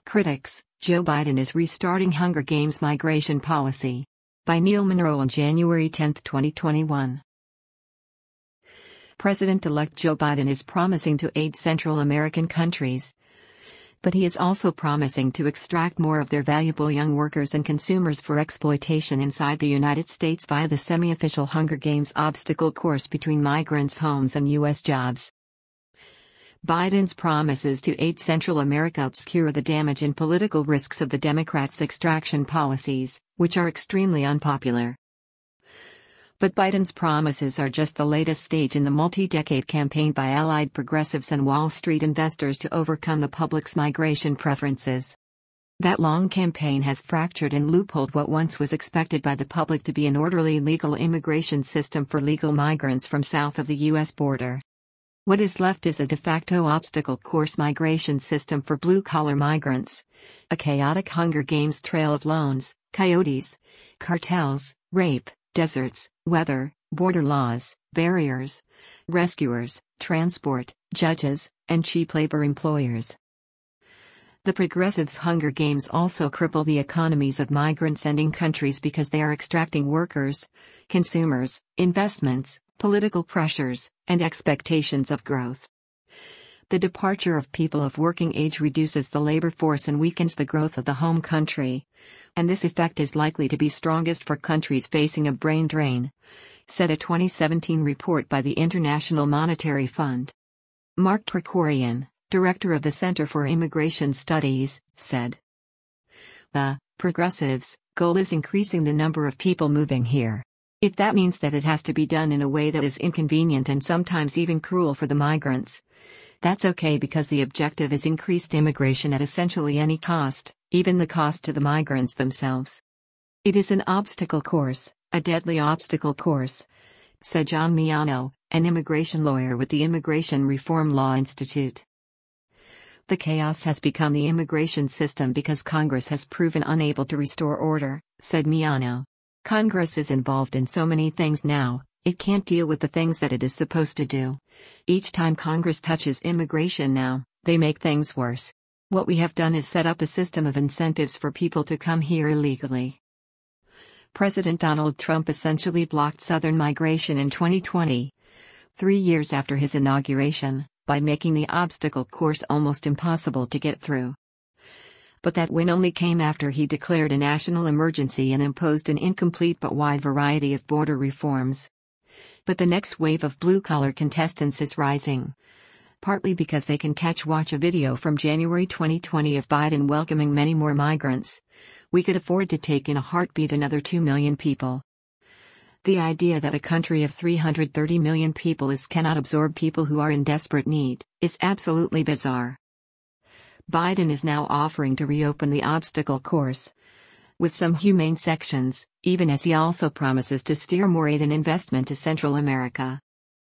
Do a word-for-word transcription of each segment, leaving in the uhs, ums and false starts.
Critics: Joe Biden is restarting Hunger Games migration policy. By Neil Monroe on January tenth, twenty twenty-one. President-elect Joe Biden is promising to aid Central American countries. But he is also promising to extract more of their valuable young workers and consumers for exploitation inside the United States via the semi-official Hunger Games obstacle course between migrants' homes and U S jobs. Biden's promises to aid Central America obscure the damage and political risks of the Democrats' extraction policies, which are extremely unpopular. But Biden's promises are just the latest stage in the multi-decade campaign by allied progressives and Wall Street investors to overcome the public's migration preferences. That long campaign has fractured and loopholed what once was expected by the public to be an orderly legal immigration system for legal migrants from south of the U S border. What is left is a de facto obstacle course migration system for blue-collar migrants, a chaotic Hunger Games trail of loans, coyotes, cartels, rape, deserts, weather, border laws, barriers, rescuers, transport, judges, and cheap labor employers. The progressives' Hunger Games also cripple the economies of migrant-sending countries because they are extracting workers, consumers, investments, political pressures, and expectations of growth. The departure of people of working age reduces the labor force and weakens the growth of the home country, and this effect is likely to be strongest for countries facing a brain drain, said a twenty seventeen report by the International Monetary Fund. Mark Krikorian, director of the Center for Immigration Studies, said, "The progressives' goal is increasing the number of people moving here. If that means that it has to be done in a way that is inconvenient and sometimes even cruel for the migrants, that's okay because the objective is increased immigration at essentially any cost, even the cost to the migrants themselves. It is an obstacle course, a deadly obstacle course," said John Miano, an immigration lawyer with the Immigration Reform Law Institute. "The chaos has become the immigration system because Congress has proven unable to restore order," said Miano. "Congress is involved in so many things now, it can't deal with the things that it is supposed to do. Each time Congress touches immigration now, they make things worse. What we have done is set up a system of incentives for people to come here illegally." President Donald Trump essentially blocked Southern migration in twenty twenty, three years after his inauguration, by making the obstacle course almost impossible to get through. But that win only came after he declared a national emergency and imposed an incomplete but wide variety of border reforms. But the next wave of blue-collar contestants is rising. Partly because they can catch watch a video from January twenty twenty of Biden welcoming many more migrants. "We could afford to take in a heartbeat another two million people. The idea that a country of three hundred thirty million people is cannot absorb people who are in desperate need is absolutely bizarre." Biden is now offering to reopen the obstacle course, with some humane sections, even as he also promises to steer more aid and investment to Central America.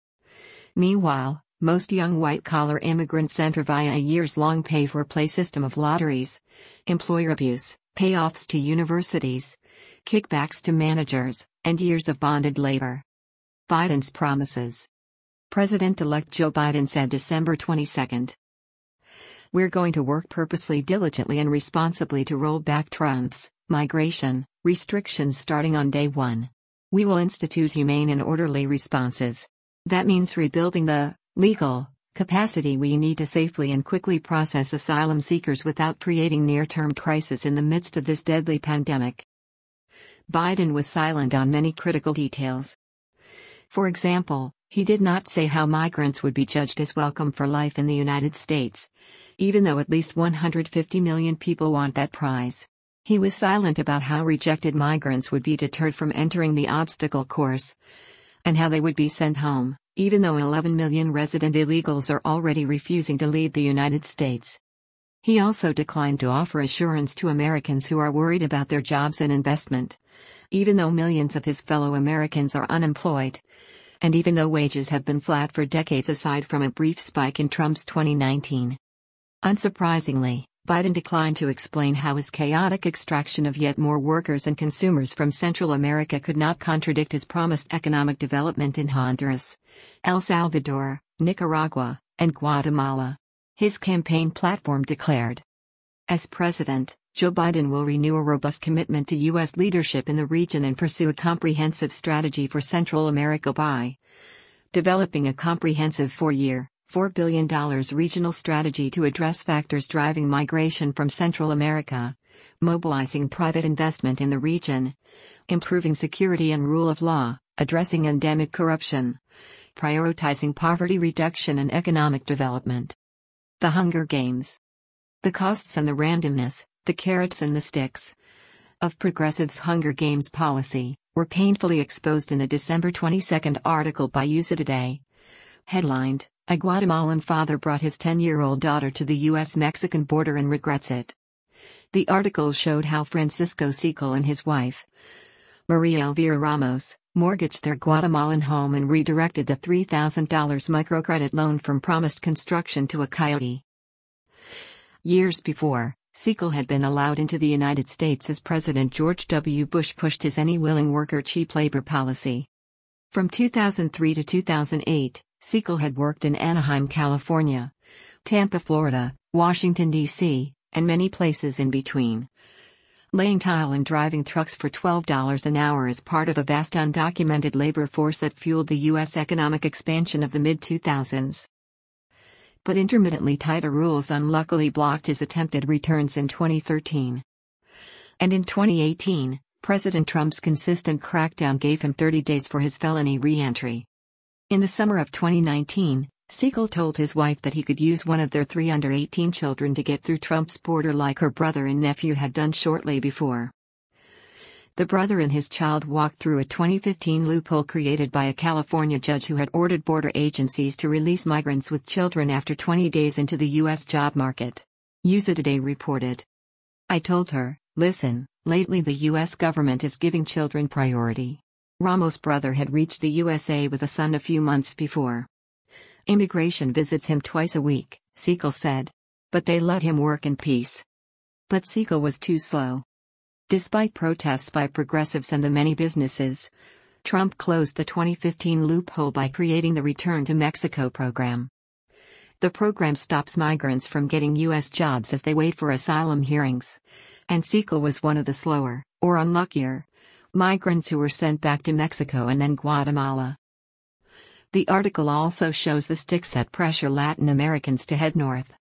Meanwhile, most young white-collar immigrants enter via a years-long pay-for-play system of lotteries, employer abuse, payoffs to universities, kickbacks to managers, and years of bonded labor. Biden's promises. President-elect Joe Biden said December twenty-second. "We're going to work purposely, diligently and responsibly to roll back Trump's migration restrictions starting on day one. We will institute humane and orderly responses. That means rebuilding the legal capacity we need to safely and quickly process asylum seekers without creating near-term crisis in the midst of this deadly pandemic." Biden was silent on many critical details. For example, he did not say how migrants would be judged as welcome for life in the United States, even though at least one hundred fifty million people want that prize. He was silent about how rejected migrants would be deterred from entering the obstacle course, and how they would be sent home, even though eleven million resident illegals are already refusing to leave the United States. He also declined to offer assurance to Americans who are worried about their jobs and investment, even though millions of his fellow Americans are unemployed, and even though wages have been flat for decades aside from a brief spike in Trump's twenty nineteen. Unsurprisingly, Biden declined to explain how his chaotic extraction of yet more workers and consumers from Central America could not contradict his promised economic development in Honduras, El Salvador, Nicaragua, and Guatemala. His campaign platform declared, As president, Joe Biden will renew a robust commitment to U S leadership in the region and pursue a comprehensive strategy for Central America by developing a comprehensive four-year, four billion dollars regional strategy to address factors driving migration from Central America, mobilizing private investment in the region, improving security and rule of law, addressing endemic corruption, prioritizing poverty reduction and economic development. The Hunger Games. The costs and the randomness, the carrots and the sticks of Progressive's Hunger Games policy were painfully exposed in a December twenty-second article by U S A Today. Headlined, "A Guatemalan father brought his ten-year-old daughter to the U S Mexican border and regrets it." The article showed how Francisco Sichel and his wife, Maria Elvira Ramos, mortgaged their Guatemalan home and redirected the three thousand dollars microcredit loan from promised construction to a coyote. Years before, Sichel had been allowed into the United States as President George W. Bush pushed his any willing worker cheap labor policy. From two thousand three to two thousand eight, Sichel had worked in Anaheim, California, Tampa, Florida, Washington, D C, and many places in between, laying tile and driving trucks for twelve dollars an hour as part of a vast undocumented labor force that fueled the U S economic expansion of the mid two thousands. But intermittently tighter rules unluckily blocked his attempted returns in twenty thirteen. And in twenty eighteen, President Trump's consistent crackdown gave him thirty days for his felony re-entry. In the summer of twenty nineteen, Sichel told his wife that he could use one of their three under eighteen children to get through Trump's border like her brother and nephew had done shortly before. The brother and his child walked through a twenty fifteen loophole created by a California judge who had ordered border agencies to release migrants with children after twenty days into the U S job market. U S A Today reported. "I told her, listen, lately the U S government is giving children priority." Ramos' brother had reached the U S A with a son a few months before. "Immigration visits him twice a week," Sichel said. "But they let him work in peace." But Sichel was too slow. Despite protests by progressives and the many businesses, Trump closed the twenty fifteen loophole by creating the Return to Mexico program. The program stops migrants from getting U S jobs as they wait for asylum hearings, and Sichel was one of the slower, or unluckier, migrants who were sent back to Mexico and then Guatemala. The article also shows the sticks that pressure Latin Americans to head north.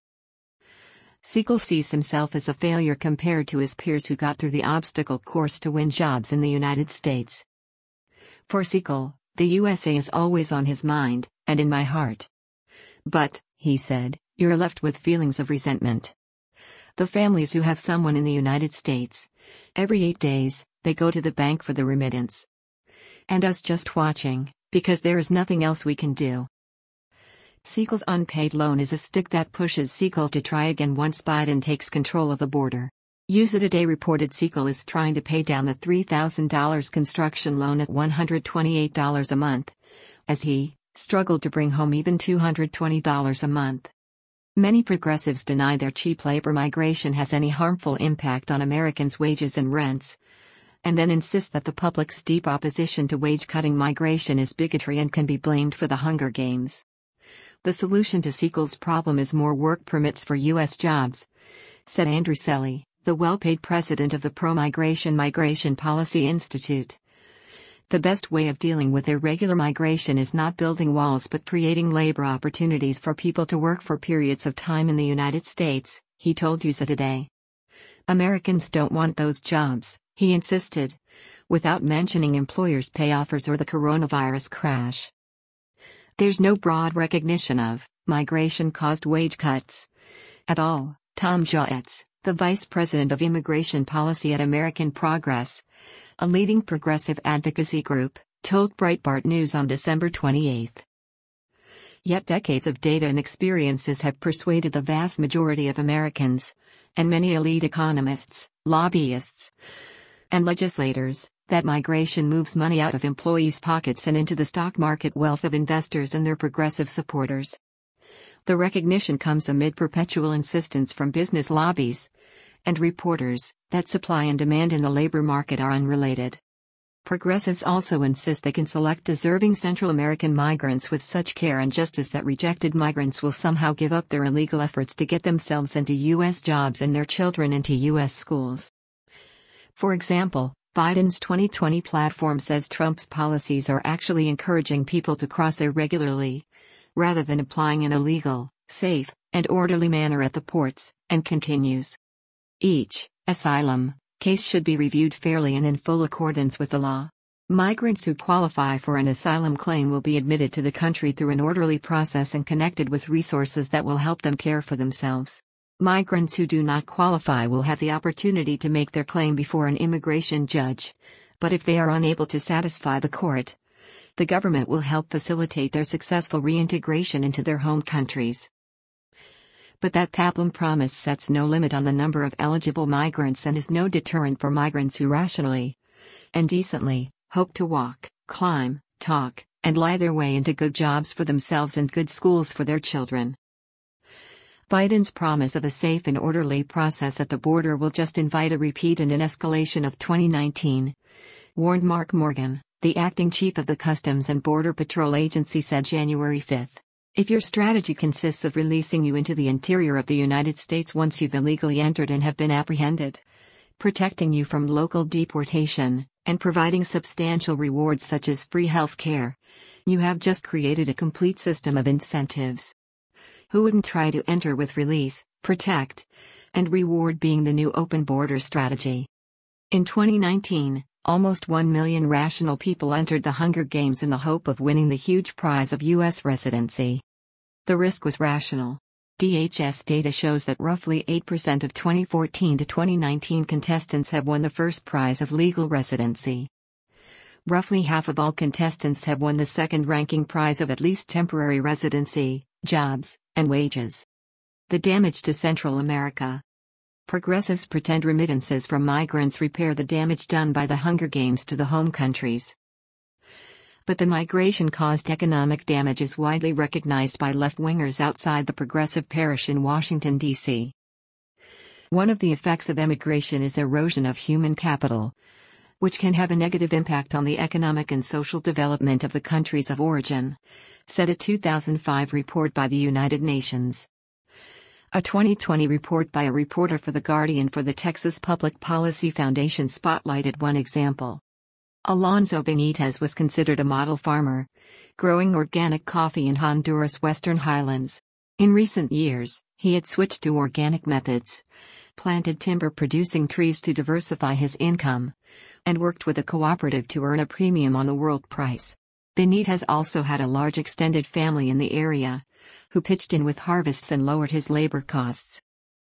Sichel sees himself as a failure compared to his peers who got through the obstacle course to win jobs in the United States. For Sichel, the U S A is always on his mind, and in my heart. But, he said, you're left with feelings of resentment. The families who have someone in the United States, every eight days, they go to the bank for the remittance. And us just watching, because there is nothing else we can do. Sichel's unpaid loan is a stick that pushes Sichel to try again once Biden takes control of the border. U S A Today reported Sichel is trying to pay down the three thousand dollars construction loan at one hundred twenty-eight dollars a month, as he struggled to bring home even two hundred twenty dollars a month. Many progressives deny their cheap labor migration has any harmful impact on Americans' wages and rents, and then insist that the public's deep opposition to wage-cutting migration is bigotry and can be blamed for the Hunger Games. The solution to Sichel's problem is more work permits for U S jobs, said Andrew Selle, the well-paid president of the Pro-Migration Migration Policy Institute. The best way of dealing with irregular migration is not building walls but creating labor opportunities for people to work for periods of time in the United States, he told U S A Today. Americans don't want those jobs, he insisted, without mentioning employers' pay offers or the coronavirus crash. There's no broad recognition of migration-caused wage cuts at all, Tom Joetz, the vice president of immigration policy at American Progress, a leading progressive advocacy group, told Breitbart News on December twenty-eighth. Yet decades of data and experiences have persuaded the vast majority of Americans, and many elite economists, lobbyists, and legislators, that migration moves money out of employees' pockets and into the stock market wealth of investors and their progressive supporters. The recognition comes amid perpetual insistence from business lobbies and reporters that supply and demand in the labor market are unrelated. Progressives also insist they can select deserving Central American migrants with such care and justice that rejected migrants will somehow give up their illegal efforts to get themselves into U S jobs and their children into U S schools. For example, Biden's twenty twenty platform says Trump's policies are actually encouraging people to cross irregularly, rather than applying an illegal, safe, and orderly manner at the ports, and continues. Each asylum case should be reviewed fairly and in full accordance with the law. Migrants who qualify for an asylum claim will be admitted to the country through an orderly process and connected with resources that will help them care for themselves. Migrants who do not qualify will have the opportunity to make their claim before an immigration judge, but if they are unable to satisfy the court, the government will help facilitate their successful reintegration into their home countries. But that pablum promise sets no limit on the number of eligible migrants and is no deterrent for migrants who rationally and decently hope to walk, climb, talk, and lie their way into good jobs for themselves and good schools for their children. Biden's promise of a safe and orderly process at the border will just invite a repeat and an escalation of twenty nineteen, warned Mark Morgan, the acting chief of the Customs and Border Patrol Agency, said January fifth. If your strategy consists of releasing you into the interior of the United States once you've illegally entered and have been apprehended, protecting you from local deportation, and providing substantial rewards such as free health care, you have just created a complete system of incentives. Who wouldn't try to enter with release, protect, and reward being the new open border strategy? In twenty nineteen, almost one million rational people entered the Hunger Games in the hope of winning the huge prize of U S residency. The risk was rational. D H S data shows that roughly eight percent of twenty fourteen to twenty nineteen contestants have won the first prize of legal residency. Roughly half of all contestants have won the second-ranking prize of at least temporary residency, jobs, and wages. The damage to Central America. Progressives pretend remittances from migrants repair the damage done by the Hunger Games to the home countries. But the migration-caused economic damage is widely recognized by left-wingers outside the progressive parish in Washington, D C One of the effects of emigration is erosion of human capital, which can have a negative impact on the economic and social development of the countries of origin, said a two thousand five report by the United Nations. A twenty twenty report by a reporter for The Guardian for the Texas Public Policy Foundation spotlighted one example. Alonso Benitez was considered a model farmer, growing organic coffee in Honduras' western highlands. In recent years, he had switched to organic methods, planted timber-producing trees to diversify his income, and worked with a cooperative to earn a premium on the world price. Benitez also had a large extended family in the area, who pitched in with harvests and lowered his labor costs.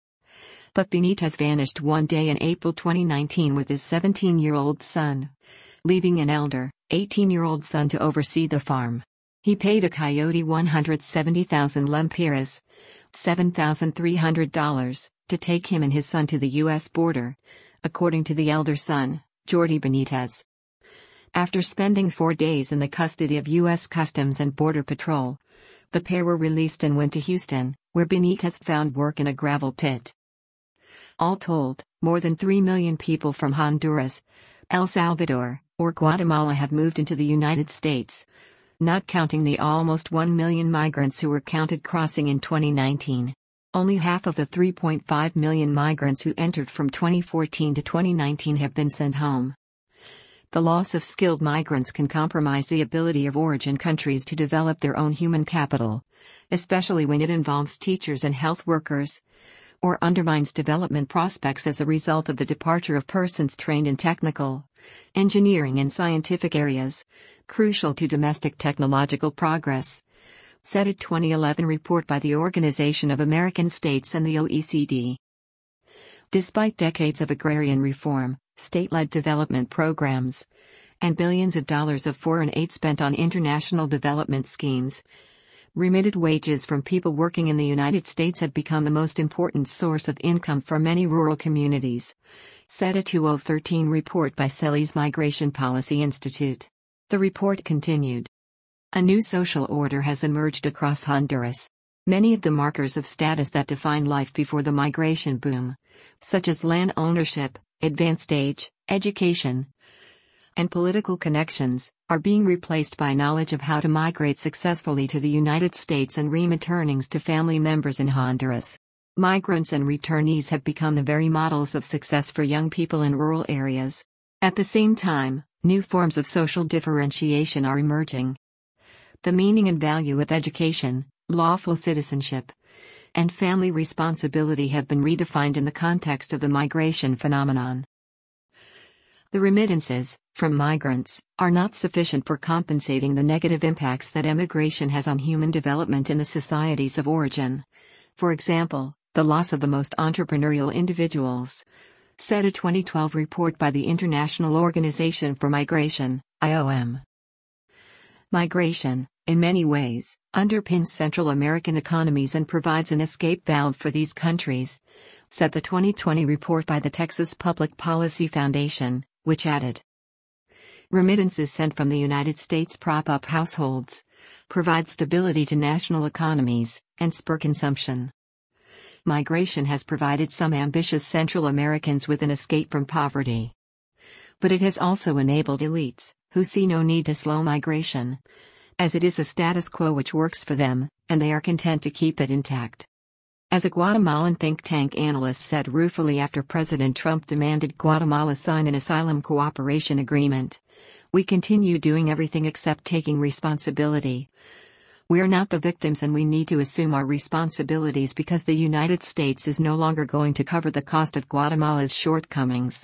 But Benitez vanished one day in April twenty nineteen with his seventeen-year-old son, leaving an elder, eighteen-year-old son to oversee the farm. He paid a coyote one hundred seventy thousand lempiras, seven thousand three hundred dollars, to take him and his son to the U S border, according to the elder son, Jordi Benitez. After spending four days in the custody of U S Customs and Border Patrol, the pair were released and went to Houston, where Benitez found work in a gravel pit. All told, more than three million people from Honduras, El Salvador, or Guatemala have moved into the United States, not counting the almost one million migrants who were counted crossing in twenty nineteen. Only half of the three point five million migrants who entered from twenty fourteen to twenty nineteen have been sent home. The loss of skilled migrants can compromise the ability of origin countries to develop their own human capital, especially when it involves teachers and health workers, or undermines development prospects as a result of the departure of persons trained in technical, engineering and scientific areas, crucial to domestic technological progress, said a twenty eleven report by the Organization of American States and the O E C D. Despite decades of agrarian reform, state-led development programs, and billions of dollars of foreign aid spent on international development schemes, remitted wages from people working in the United States have become the most important source of income for many rural communities, said a two thousand thirteen report by C E L I's Migration Policy Institute. The report continued. A new social order has emerged across Honduras. Many of the markers of status that defined life before the migration boom, such as land ownership, advanced age, education, and political connections, are being replaced by knowledge of how to migrate successfully to the United States and remiturnings to family members in Honduras. Migrants and returnees have become the very models of success for young people in rural areas. At the same time, new forms of social differentiation are emerging. The meaning and value of education, lawful citizenship, and family responsibility have been redefined in the context of the migration phenomenon. The remittances from migrants are not sufficient for compensating the negative impacts that emigration has on human development in the societies of origin. For example, the loss of the most entrepreneurial individuals, said a twenty twelve report by the International Organization for Migration, I O M. Migration, in many ways, underpins Central American economies and provides an escape valve for these countries, said the twenty twenty report by the Texas Public Policy Foundation, which added, remittances sent from the United States prop up households, provide stability to national economies, and spur consumption. Migration has provided some ambitious Central Americans with an escape from poverty. But it has also enabled elites, who see no need to slow migration, as it is a status quo which works for them, and they are content to keep it intact. As a Guatemalan think tank analyst said ruefully after President Trump demanded Guatemala sign an asylum cooperation agreement, we continue doing everything except taking responsibility. We're not the victims and we need to assume our responsibilities because the United States is no longer going to cover the cost of Guatemala's shortcomings.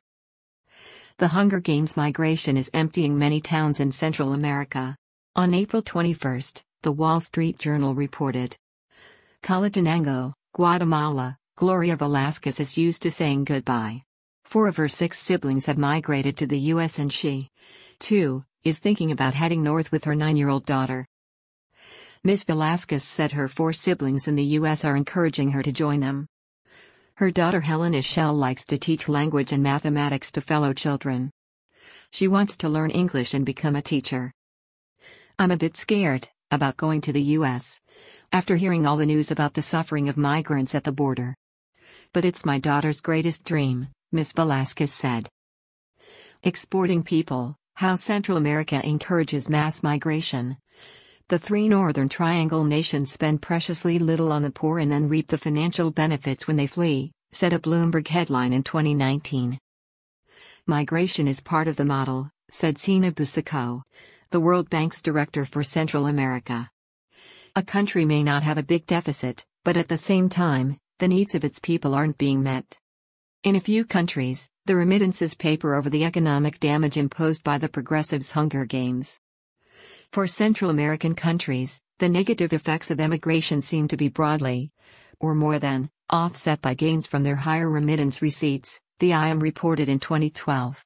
The Hunger Games migration is emptying many towns in Central America. On April twenty-first, the Wall Street Journal reported, Chalatenango, Guatemala, Gloria Velasquez is used to saying goodbye. Four of her six siblings have migrated to the U S and she, too, is thinking about heading north with her nine-year-old daughter. Miz Velasquez said her four siblings in the U S are encouraging her to join them. Her daughter Helen Ischel likes to teach language and mathematics to fellow children. She wants to learn English and become a teacher. I'm a bit scared about going to the U S after hearing all the news about the suffering of migrants at the border. But it's my daughter's greatest dream, Miz Velasquez said. Exporting people, how Central America encourages mass migration. The three Northern Triangle nations spend preciously little on the poor and then reap the financial benefits when they flee, said a Bloomberg headline in twenty nineteen. Migration is part of the model, said Sina Busico, the World Bank's director for Central America. A country may not have a big deficit, but at the same time, the needs of its people aren't being met. In a few countries, the remittances paper over the economic damage imposed by the progressives' Hunger Games. For Central American countries, the negative effects of emigration seem to be broadly, or more than, offset by gains from their higher remittance receipts, the I O M reported in twenty twelve.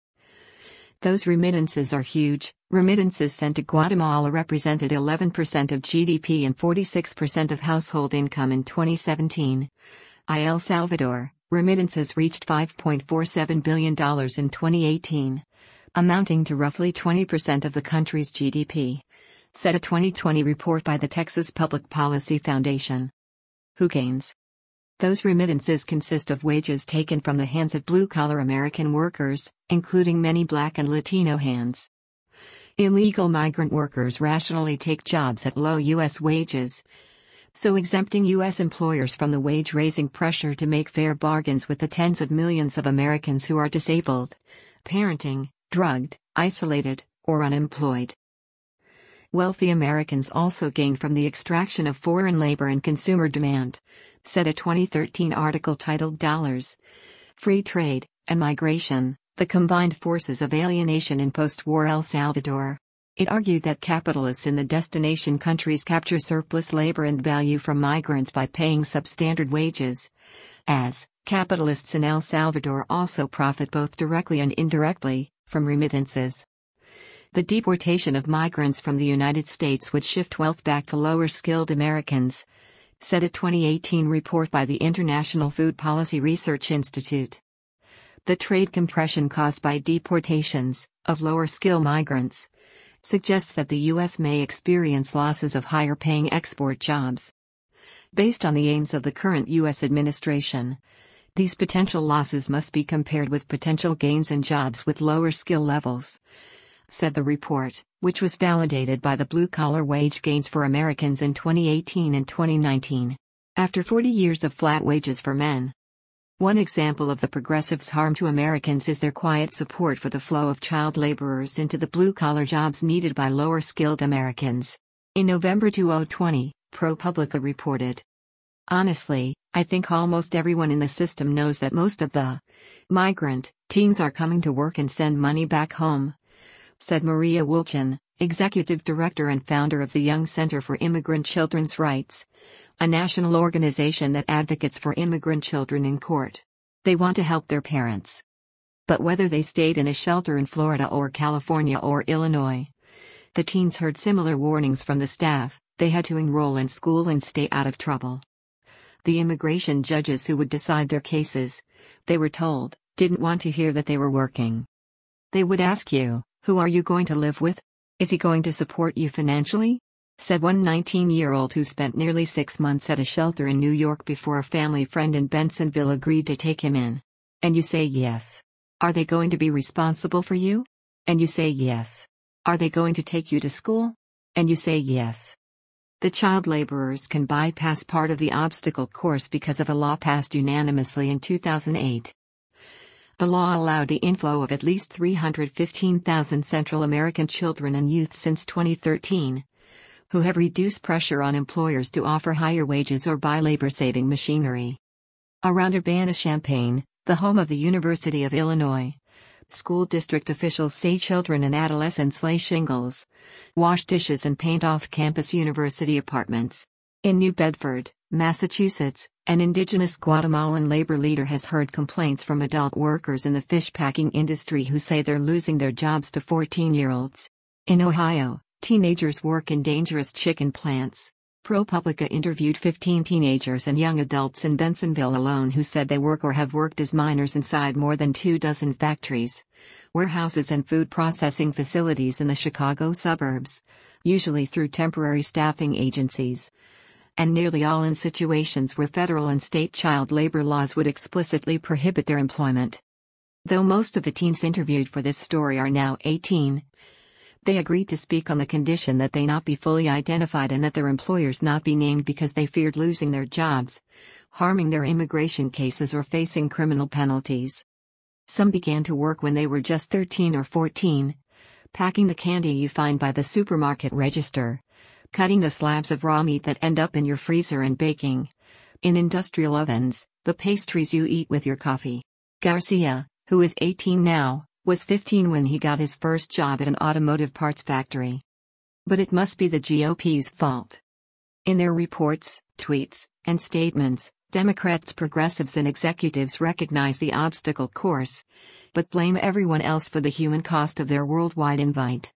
Those remittances are huge. Remittances sent to Guatemala represented eleven percent of G D P and forty-six percent of household income in twenty seventeen. In El Salvador, remittances reached five point four seven billion dollars in twenty eighteen, amounting to roughly twenty percent of the country's G D P, said a twenty twenty report by the Texas Public Policy Foundation. Who gains? Those remittances consist of wages taken from the hands of blue-collar American workers, including many Black and Latino hands. Illegal migrant workers rationally take jobs at low U S wages, so exempting U S employers from the wage-raising pressure to make fair bargains with the tens of millions of Americans who are disabled, parenting, drugged, isolated, or unemployed. Wealthy Americans also gain from the extraction of foreign labor and consumer demand, said a twenty thirteen article titled Dollars, Free Trade, and Migration, the Combined Forces of Alienation in Post-War El Salvador. It argued that capitalists in the destination countries capture surplus labor and value from migrants by paying substandard wages, as capitalists in El Salvador also profit both directly and indirectly from remittances. The deportation of migrants from the United States would shift wealth back to lower-skilled Americans, said a twenty eighteen report by the International Food Policy Research Institute. The trade compression caused by deportations of lower-skill migrants suggests that the U S may experience losses of higher-paying export jobs. Based on the aims of the current U S administration, These potential losses must be compared with potential gains in jobs with lower skill levels, said the report, which was validated by the blue-collar wage gains for Americans in twenty eighteen and twenty nineteen. After forty years of flat wages for men. One example of the progressives' harm to Americans is their quiet support for the flow of child laborers into the blue-collar jobs needed by lower-skilled Americans. In November twenty twenty, ProPublica reported, "Honestly, I think almost everyone in the system knows that most of the migrant teens are coming to work and send money back home," said Maria Wolchin, executive director and founder of the Young Center for Immigrant Children's Rights, a national organization that advocates for immigrant children in court. They want to help their parents. But whether they stayed in a shelter in Florida or California or Illinois, the teens heard similar warnings from the staff: they had to enroll in school and stay out of trouble. The immigration judges who would decide their cases, they were told, didn't want to hear that they were working. They would ask you, "Who are you going to live with? Is he going to support you financially?" said one nineteen-year-old who spent nearly six months at a shelter in New York before a family friend in Bensonville agreed to take him in. And you say yes. Are they going to be responsible for you? And you say yes. Are they going to take you to school? And you say yes. The child laborers can bypass part of the obstacle course because of a law passed unanimously in two thousand eight. The law allowed the inflow of at least three hundred fifteen thousand Central American children and youth since twenty thirteen, who have reduced pressure on employers to offer higher wages or buy labor-saving machinery. Around Urbana-Champaign, the home of the University of Illinois, school district officials say children and adolescents lay shingles, wash dishes and paint off-campus university apartments. In New Bedford, Massachusetts, an indigenous Guatemalan labor leader has heard complaints from adult workers in the fish packing industry who say they're losing their jobs to fourteen-year-olds. In Ohio, teenagers work in dangerous chicken plants. ProPublica interviewed fifteen teenagers and young adults in Bensonville alone who said they work or have worked as minors inside more than two dozen factories, warehouses and food processing facilities in the Chicago suburbs, usually through temporary staffing agencies, and nearly all in situations where federal and state child labor laws would explicitly prohibit their employment. Though most of the teens interviewed for this story are now eighteen, they agreed to speak on the condition that they not be fully identified and that their employers not be named because they feared losing their jobs, harming their immigration cases or facing criminal penalties. Some began to work when they were just thirteen or fourteen, packing the candy you find by the supermarket register, cutting the slabs of raw meat that end up in your freezer and baking, in industrial ovens, the pastries you eat with your coffee. Garcia, who is eighteen now, was fifteen when he got his first job at an automotive parts factory. But it must be the G O P's fault. In their reports, tweets, and statements, Democrats, progressives, and executives recognize the obstacle course, but blame everyone else for the human cost of their worldwide invite.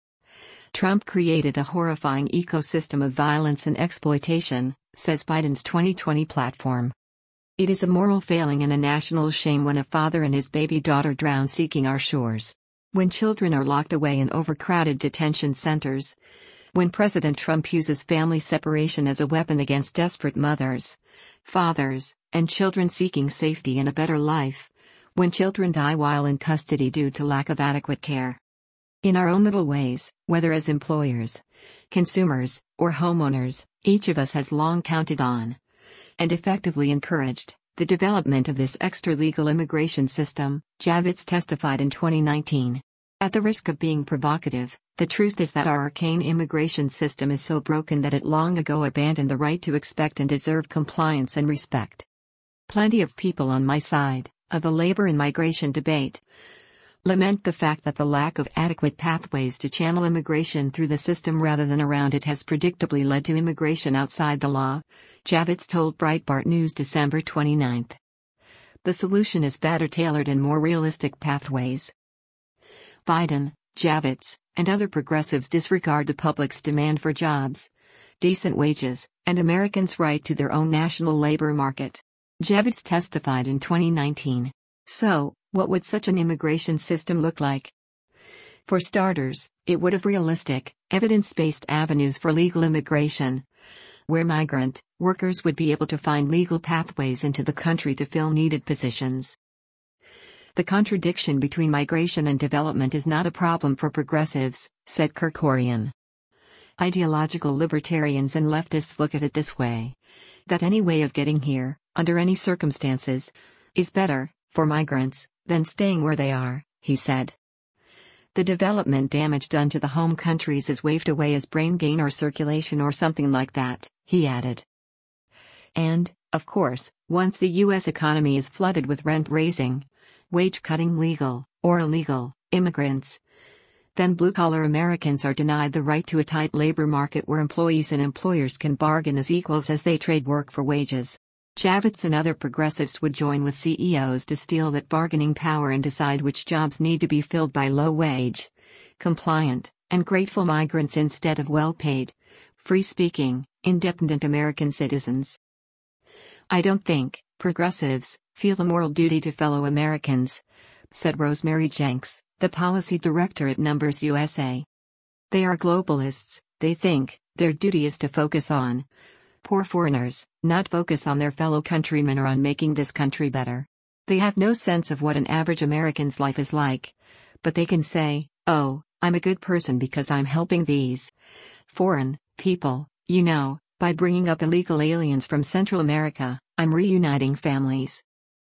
Trump created a horrifying ecosystem of violence and exploitation, says Biden's twenty twenty platform. It is a moral failing and a national shame when a father and his baby daughter drown seeking our shores. When children are locked away in overcrowded detention centers. When President Trump uses family separation as a weapon against desperate mothers, fathers, and children seeking safety and a better life. When children die while in custody due to lack of adequate care. In our own little ways, whether as employers, consumers, or homeowners, each of us has long counted on and effectively encouraged the development of this extra-legal immigration system, Javits testified in twenty nineteen. At the risk of being provocative, the truth is that our arcane immigration system is so broken that it long ago abandoned the right to expect and deserve compliance and respect. Plenty of people on my side of the labor and migration debate lament the fact that the lack of adequate pathways to channel immigration through the system rather than around it has predictably led to immigration outside the law, Javits told Breitbart News December twenty-ninth. The solution is better tailored and more realistic pathways. Biden, Javits, and other progressives disregard the public's demand for jobs, decent wages, and Americans' right to their own national labor market. Javits testified in twenty nineteen. So, what would such an immigration system look like? For starters, it would have realistic, evidence-based avenues for legal immigration, where migrant workers would be able to find legal pathways into the country to fill needed positions. The contradiction between migration and development is not a problem for progressives, said Kerkorian. Ideological libertarians and leftists look at it this way: that any way of getting here, under any circumstances, is better, for migrants, than staying where they are, he said. The development damage done to the home countries is waved away as brain gain or circulation or something like that, he added. And, of course, once the U S economy is flooded with rent-raising, wage-cutting legal, or illegal, immigrants, then blue-collar Americans are denied the right to a tight labor market where employees and employers can bargain as equals as they trade work for wages. Javits and other progressives would join with C E Os to steal that bargaining power and decide which jobs need to be filled by low-wage, compliant, and grateful migrants instead of well-paid, free-speaking, independent American citizens. I don't think progressives feel a moral duty to fellow Americans, said Rosemary Jenks, the policy director at Numbers U S A. They are globalists. They think their duty is to focus on poor foreigners, not focus on their fellow countrymen or on making this country better. They have no sense of what an average American's life is like, but they can say, "Oh, I'm a good person because I'm helping these foreign people, you know, by bringing up illegal aliens from Central America, I'm reuniting families."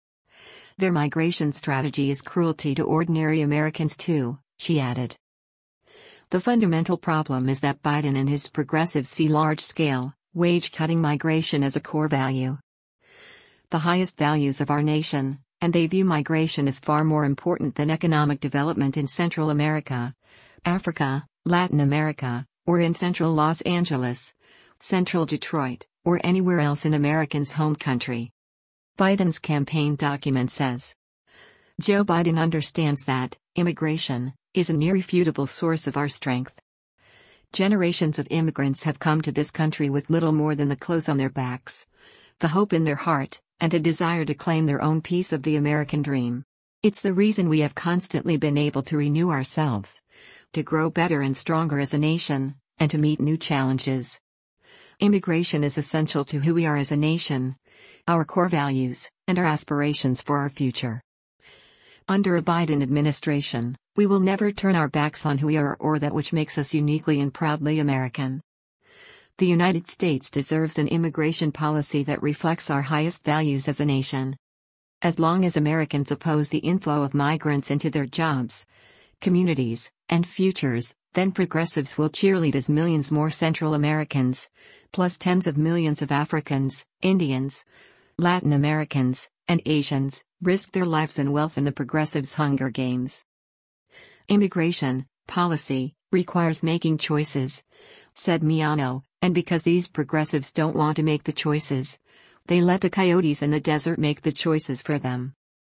Their migration strategy is cruelty to ordinary Americans too, she added. The fundamental problem is that Biden and his progressives see large-scale, wage-cutting migration as a core value. The highest values of our nation, and they view migration as far more important than economic development in Central America, Africa, Latin America, or in Central Los Angeles, Central Detroit, or anywhere else in Americans' home country. Biden's campaign document says, Joe Biden understands that immigration is an irrefutable source of our strength. Generations of immigrants have come to this country with little more than the clothes on their backs, the hope in their heart, and a desire to claim their own piece of the American dream. It's the reason we have constantly been able to renew ourselves, to grow better and stronger as a nation, and to meet new challenges. Immigration is essential to who we are as a nation, our core values, and our aspirations for our future. Under a Biden administration, we will never turn our backs on who we are or that which makes us uniquely and proudly American. The United States deserves an immigration policy that reflects our highest values as a nation. As long as Americans oppose the inflow of migrants into their jobs, communities, and futures, then progressives will cheerlead as millions more Central Americans, plus tens of millions of Africans, Indians, Latin Americans, and Asians, risk their lives and wealth in the progressives' Hunger Games. Immigration policy requires making choices, said Miano, and because these progressives don't want to make the choices, they let the coyotes in the desert make the choices for them.